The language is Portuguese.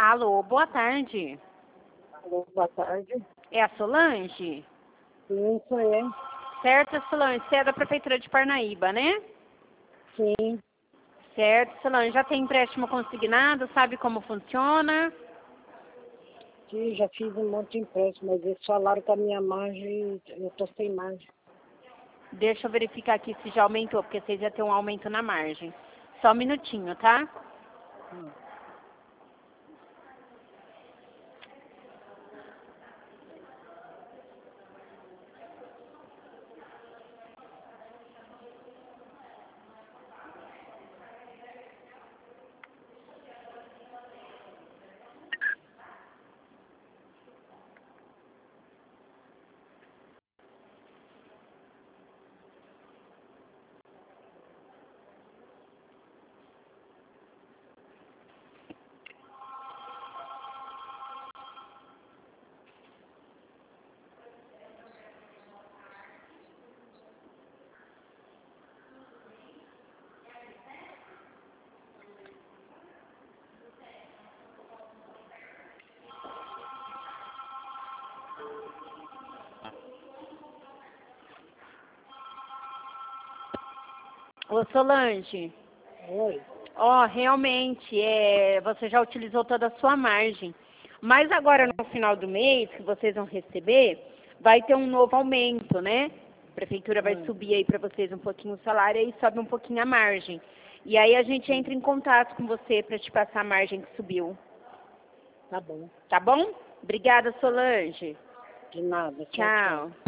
Alô, boa tarde. Alô, boa tarde. É a Solange? Sim, sou eu. Certo, Solange, você é da Prefeitura de Parnaíba, né? Sim, Certo, Solange, já tem empréstimo consignado, sabe como funciona? sim, já fiz um monte de empréstimo, mas eles falaram que a minha margem, eu tô sem margem. Deixa eu verificar aqui se já aumentou, porque vocês já tem um aumento na margem. Só um minutinho, tá? Hum. Ô, Solange, Oi. realmente, você já utilizou toda a sua margem. Mas agora, no final do mês, que vocês vão receber, vai ter um novo aumento, né? A prefeitura vai subir aí para vocês um pouquinho o salário e sobe um pouquinho a margem. E aí a gente entra em contato com você para te passar a margem que subiu. Tá bom. Tá bom? Obrigada, Solange. De nada. Tchau, tchau. Tchau.